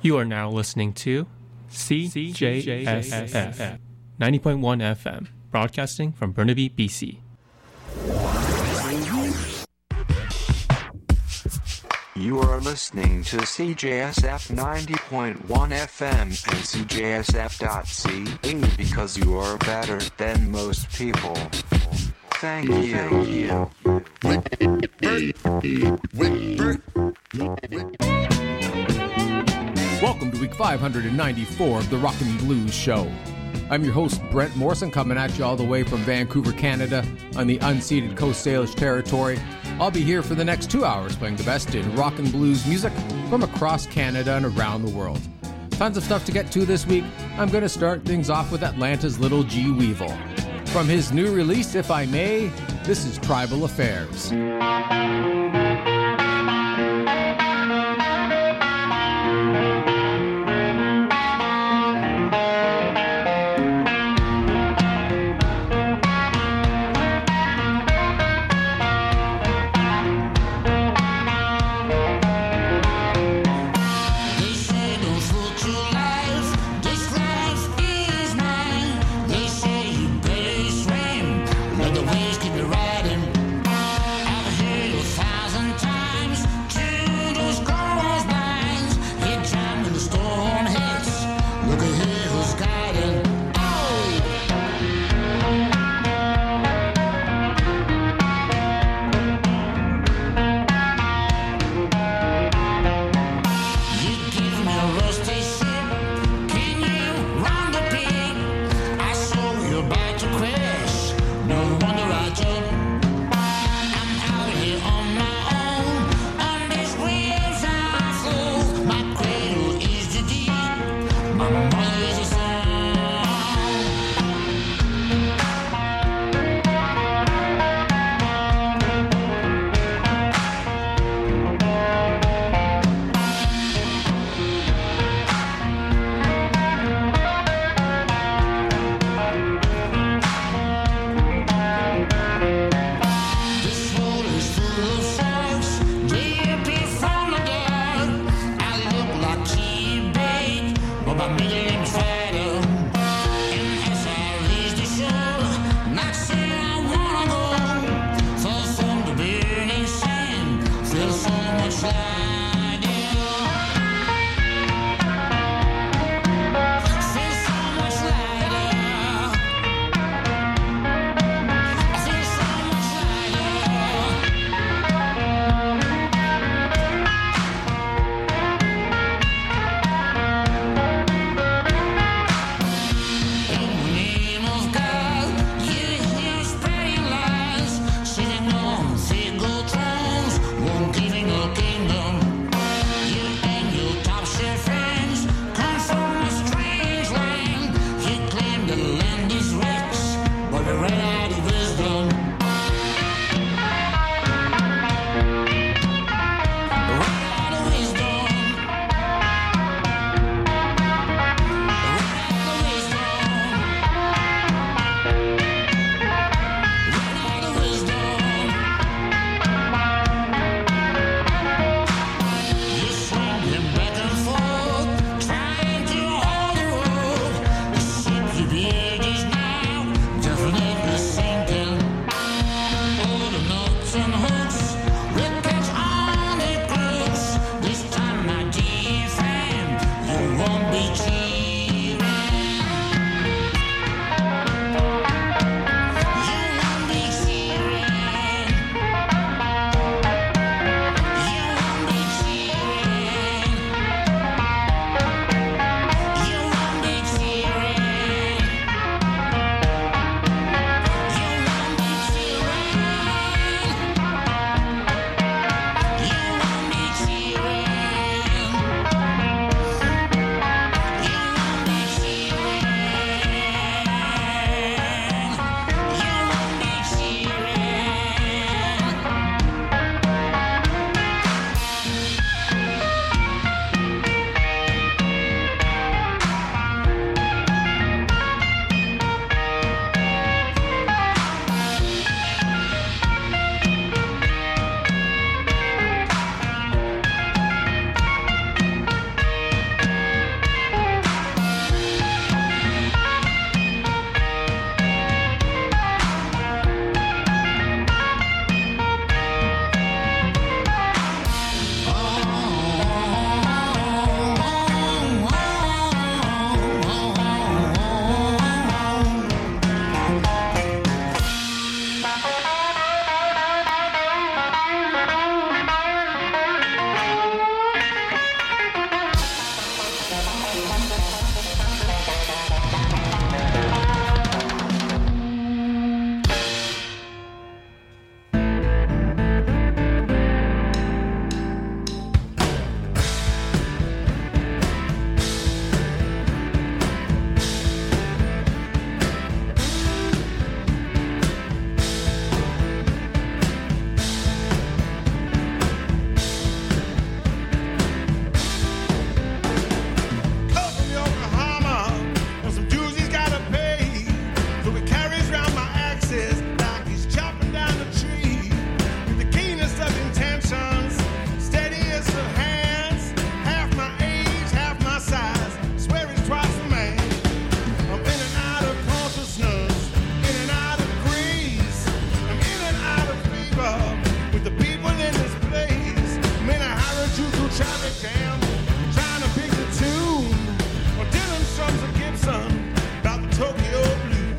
You are now listening to CJSF 90.1 FM, broadcasting from Burnaby, BC. You are listening to CJSF 90.1 FM and CJSF.ca because you are better than most people. Thank you. Welcome to week 594 of the Rockin' Blues Show. I'm your host, Brent Morrison, coming at you all the way from Vancouver, Canada, on the unceded Coast Salish territory. I'll be here for the next 2 hours playing the best in rock and blues music from across Canada and around the world. Tons of stuff to get to this week. I'm going to start things off with Atlanta's Little G. Weevil. From his new release, If I May, this is Tribal Affairs. The waves keep me riding. I've heard 1,000 traffic jam, trying to pick the tune. Well, Dylan strums a Gibson about the Tokyo blues.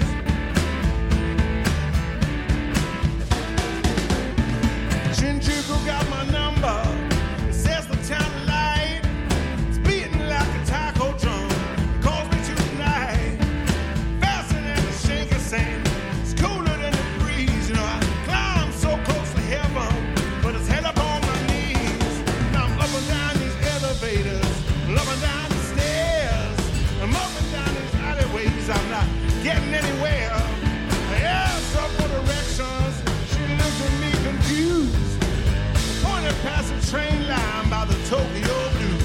Shinjuku got my number. It says the town light. It's beating like a taco drum. Calls me tonight. Faster than the Shinkansen. It's cooler than the breeze. You know, I climb so close to heaven, but it's hell up on my knees. And I'm up and down these elevators, up and down the stairs. I'm up and down these alleyways. I'm not getting anywhere. I asked her for directions. She looked at me confused. Pointed past the train line by the Tokyo Blues.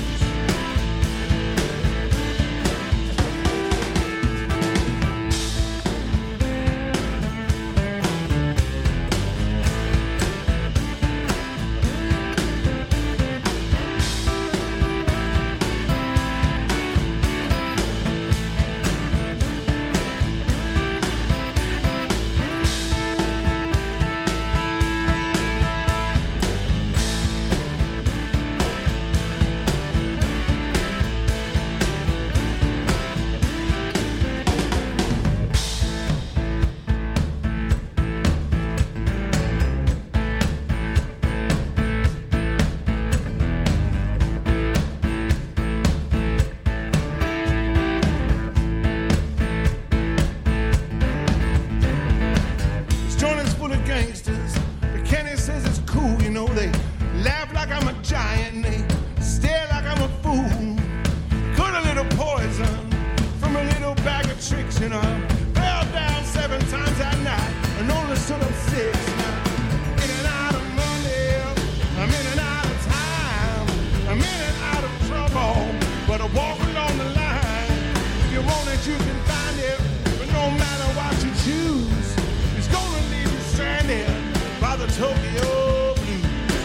This joint is full of gangsters, but Kenny says it's cool, you know. They laugh like I'm a giant and they stare like I'm a fool. Cut a little poison from a little bag of tricks, you know. Fell down 7 times that night and only stood up 6. Now, in and out of money, I'm in and out of time, I'm in and out of trouble, but I walk along the line. If you want it, you can find it, but no matter what you choose, it's gonna leave you stranded by the Tokyo Blues.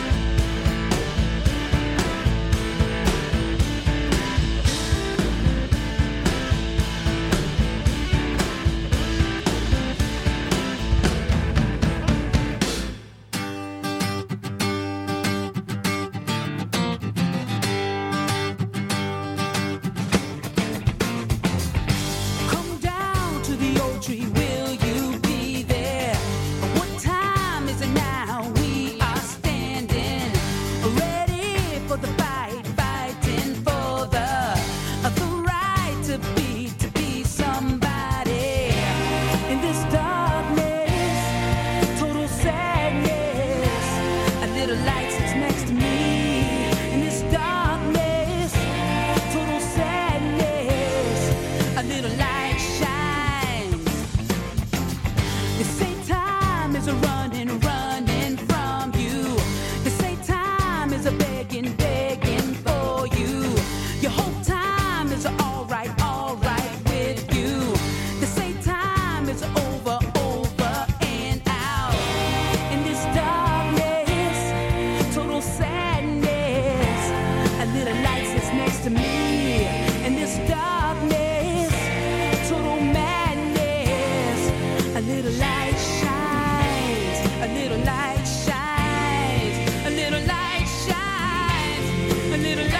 Come down to the old tree, will you be there? What time is it now? We are standing ready for the fight, fighting for the right to be somebody. In this darkness, total sadness, a little light sits next to me. In this darkness, total sadness, a little light shines. They say time is a running from you. They say time is a begging for you. You hope time is alright with you. They say time is over and out. In this darkness, total sadness, a little light sits next to me. In this darkness, total madness, a little light shines, a little light shines, a little light shines, a little light shines.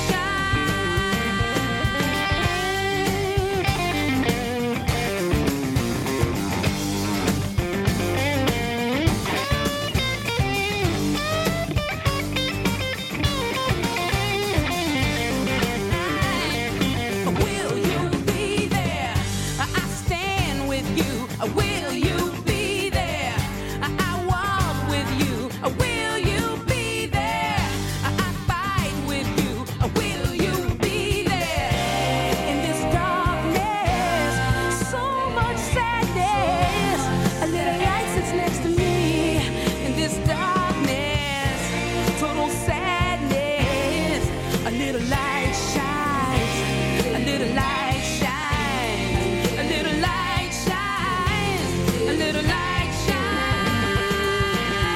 Will you be there? I stand with you. Will you be there? I walk with you. Will you be there? I fight with you. Will you be there? In this darkness, so much sadness, a little light sits next to me. In this darkness, total sadness, a little light shines, a little light shines, a little light shines, a little light shines.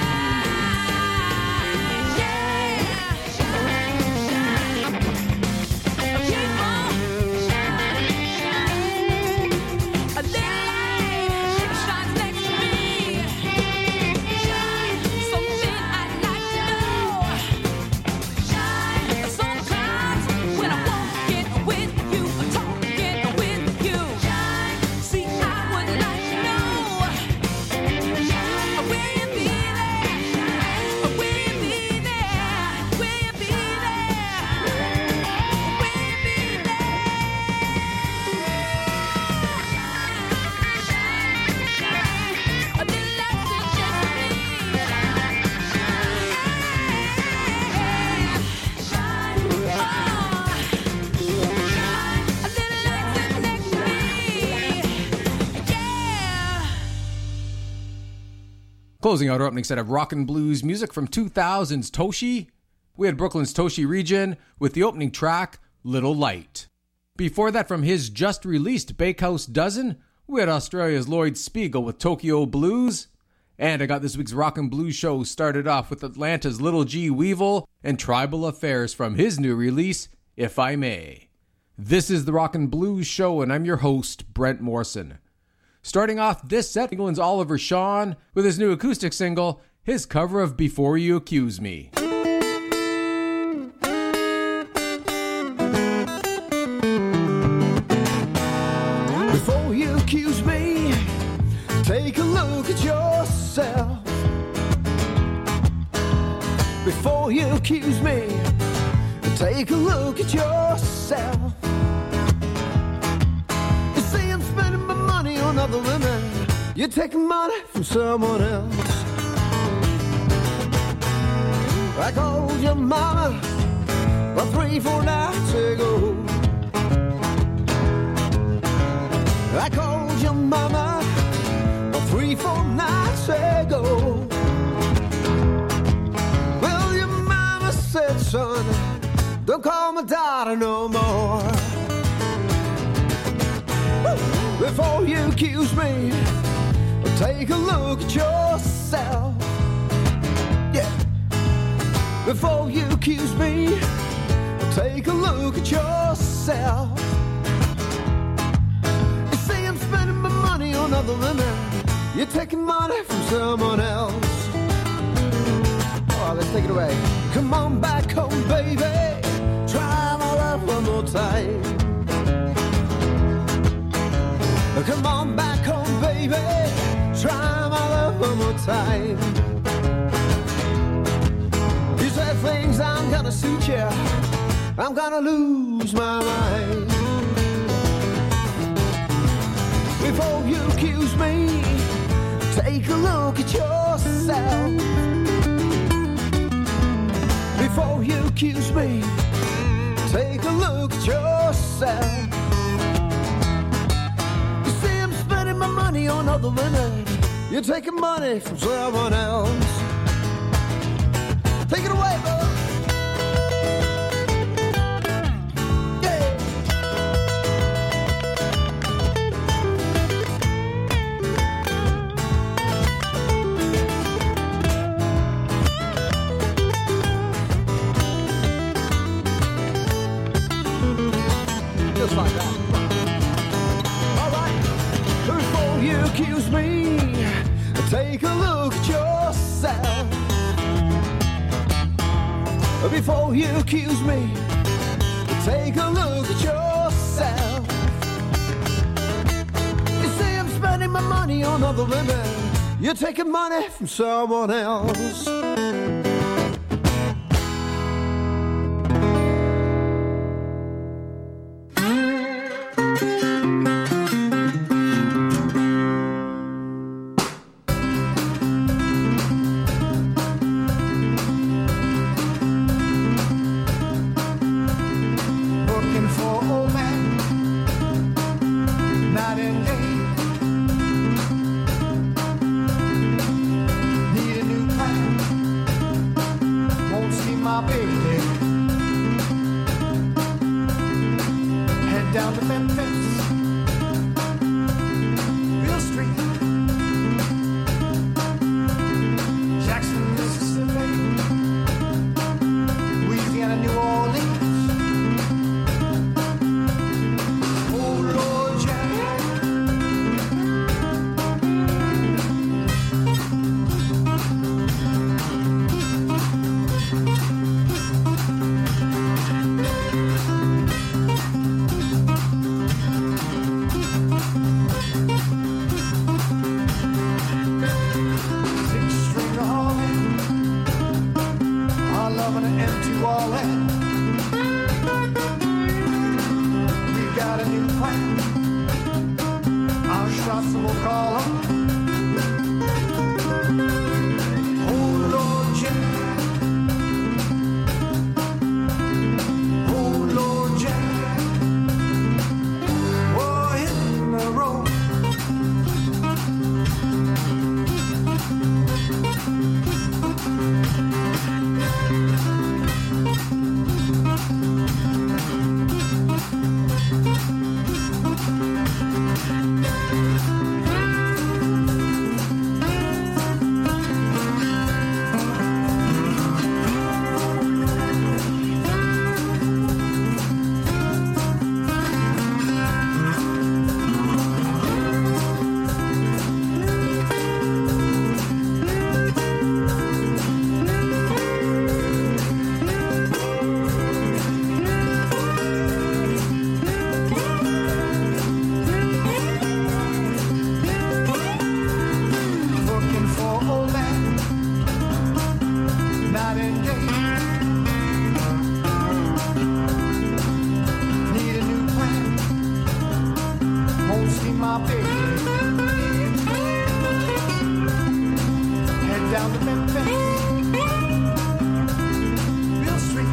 Yeah, shine, shine. Keep on shining. A little light shines next to me. Shine, something I'd like to know. Shine, Closing out our opening set of rock and blues music from 2000's Toshi, we had Brooklyn's Toshi Region with the opening track, Little Light. Before that, from his just-released Bakehouse Dozen, we had Australia's Lloyd Spiegel with Tokyo Blues. And I got this week's Rock and Blues show started off with Atlanta's Little G Weevil and Tribal Affairs from his new release, If I May. This is the Rock and Blues Show, and I'm your host, Brent Morrison. Starting off this set, England's Oliver Shawn with his new acoustic single, his cover of Before You Accuse Me. Before you accuse me, take a look at yourself. Before you accuse me, take a look at yourself. You see I'm spending my money on other women, you're taking money from someone else. I called your mama about 3-4 nights ago. I called your mama 3-4 nights ago. Well, your mama said, son, don't call my daughter no more. Before you accuse me, take a look at yourself. Yeah. Before you accuse me, take a look at yourself. On other women, you're taking money from someone else. Oh, let's take it away. Come on back home, baby. Try my love one more time. Come on back home, baby. Try my love one more time. You said things aren't gonna suit you. I'm gonna lose my mind. Before you accuse me, take a look at yourself. Before you accuse me, take a look at yourself. You see I'm spending my money on other women, you're taking money from someone else. Take it away, boy. Like that. All right. Before you accuse me, take a look at yourself. Before you accuse me, take a look at yourself. You see I'm spending my money on other women, you're taking money from someone else. my baby. Head down to Memphis, Beale Street,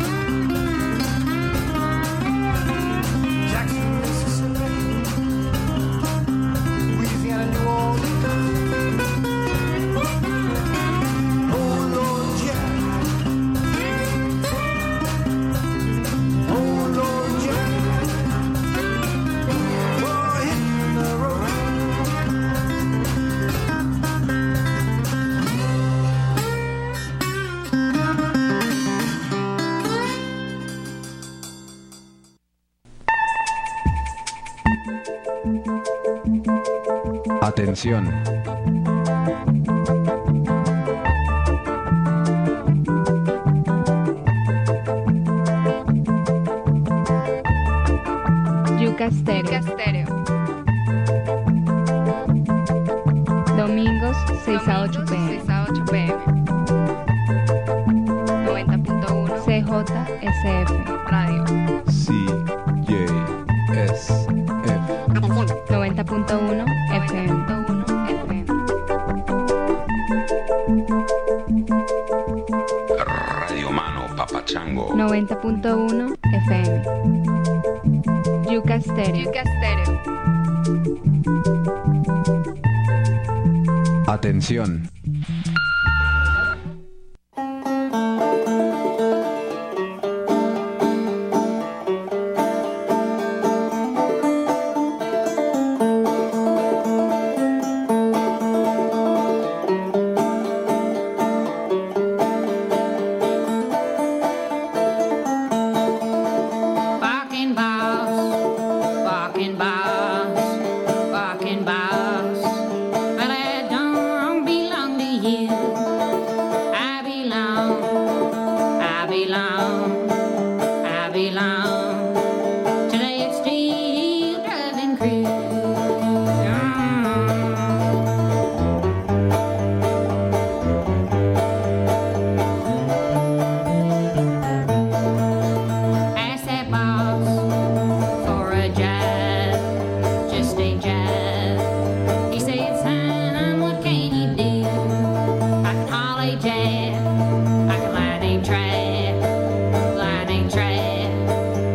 Jackson, Mississippi, Louisiana, New Orleans. Oh Lord, yeah. Oh Lord, yeah. Oh, hitting the road. Atención. Yuca Stereo. Domingos 6 a 8 pm. 90.1 CJSF Radio. CJSF. 90.1 FM. Radio Mano Papachango. 90.1 FM. Yuca Stereo. Atención. Walking boss. Well, I don't belong to you. I belong to the extreme driving crew. Ask that boss for a jive, just a jive. He said, son, what can you do? I can holly jab, I can lightning trap,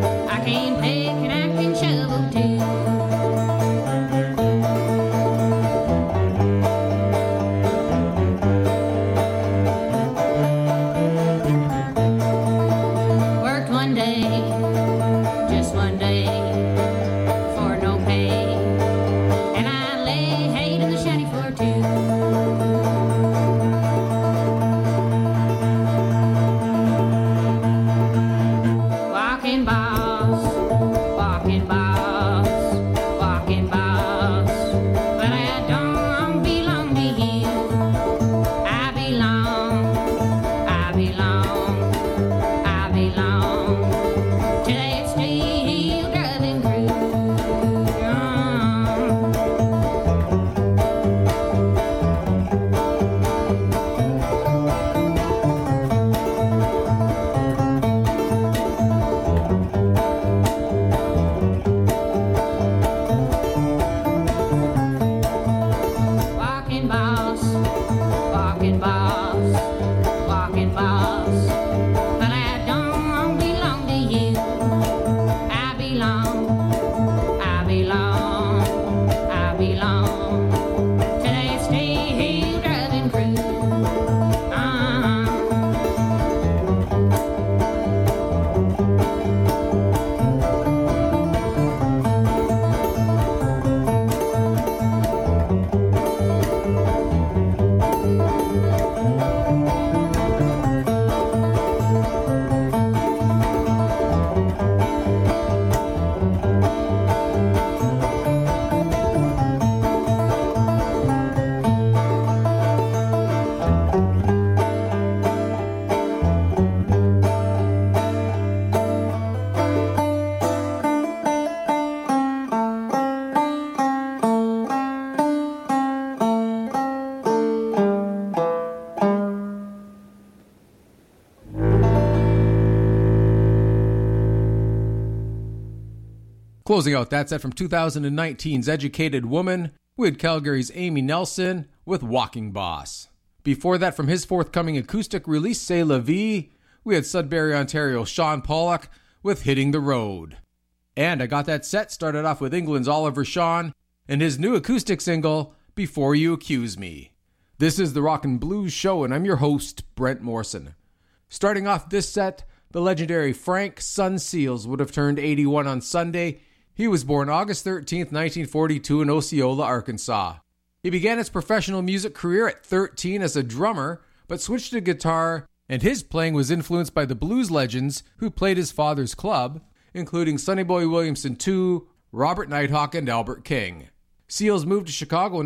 Closing out that set from 2019's Educated Woman, we had Calgary's Amy Nelson with Walking Boss. Before that, from his forthcoming acoustic release, C'est La Vie, we had Sudbury, Ontario, Sean Pollock with Hitting the Road. And I got that set started off with England's Oliver Shawn and his new acoustic single, Before You Accuse Me. This is the Rock and Blues Show, and I'm your host, Brent Morrison. Starting off this set, the legendary Frank Sun Seals would have turned 81 on Sunday. He was born August 13th, 1942 in Osceola, Arkansas. He began his professional music career at 13 as a drummer, but switched to guitar, and his playing was influenced by the blues legends who played his father's club, including Sonny Boy Williamson II, Robert Nighthawk, and Albert King. Seals moved to Chicago in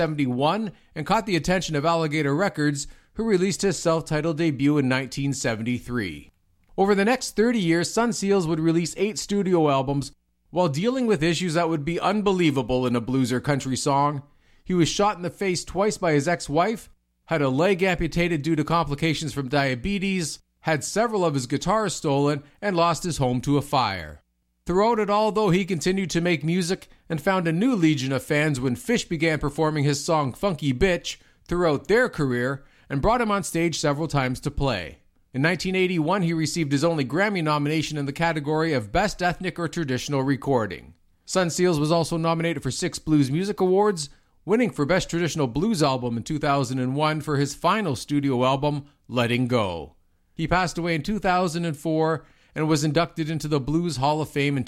1971 and caught the attention of Alligator Records, who released his self-titled debut in 1973. Over the next 30 years, Sun Seals would release 8 studio albums while dealing with issues that would be unbelievable in a blues or country song. He was shot in the face twice by his ex-wife, had a leg amputated due to complications from diabetes, had several of his guitars stolen, and lost his home to a fire. Throughout it all, though, he continued to make music and found a new legion of fans when Fish began performing his song Funky Bitch throughout their career and brought him on stage several times to play. In 1981, he received his only Grammy nomination in the category of Best Ethnic or Traditional Recording. Sun Seals was also nominated for 6 Blues Music Awards, winning for Best Traditional Blues Album in 2001 for his final studio album, Letting Go. He passed away in 2004 and was inducted into the Blues Hall of Fame in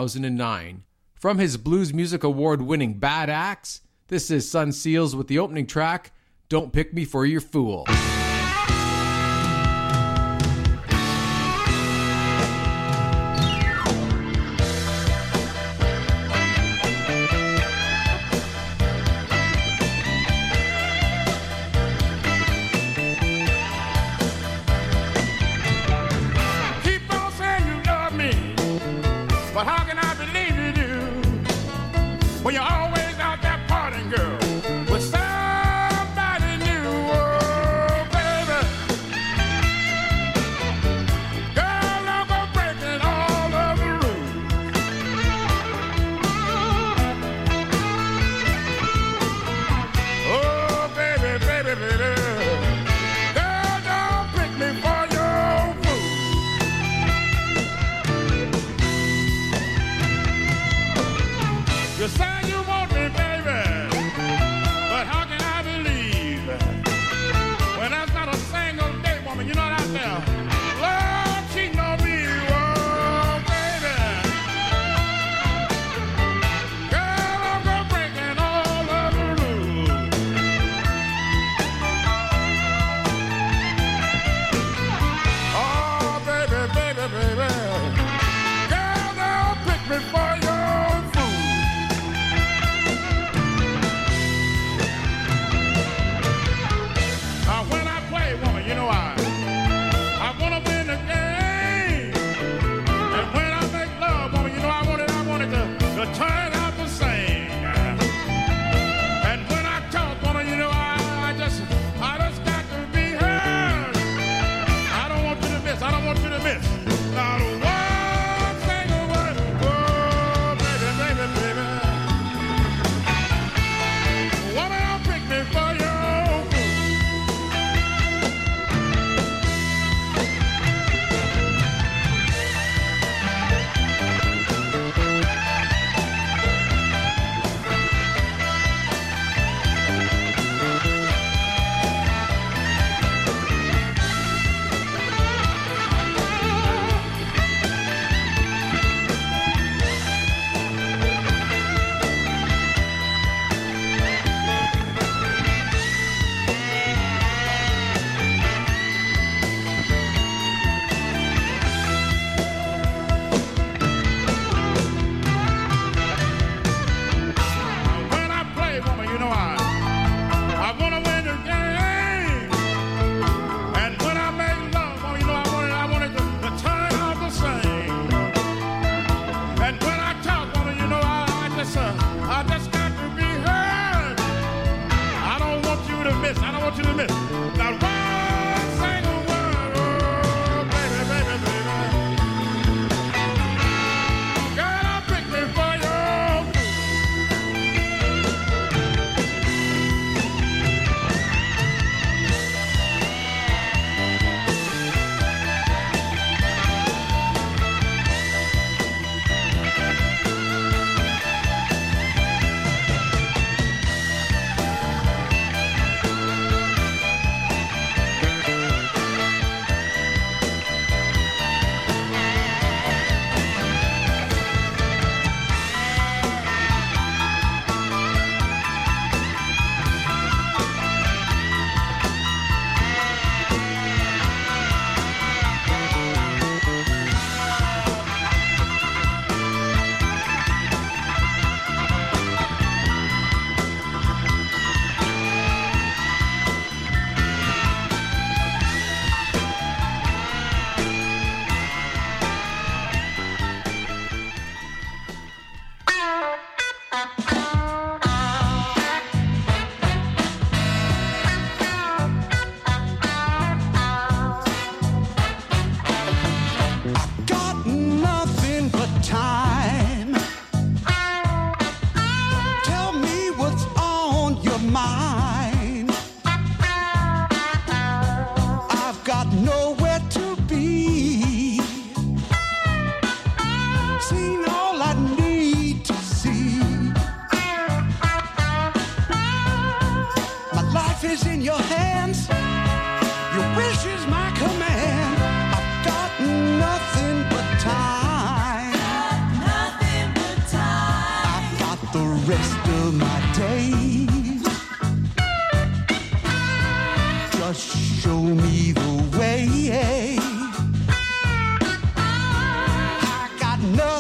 2009. From his Blues Music Award-winning Bad Axe, this is Sun Seals with the opening track, Don't Pick Me for Your Fool. You say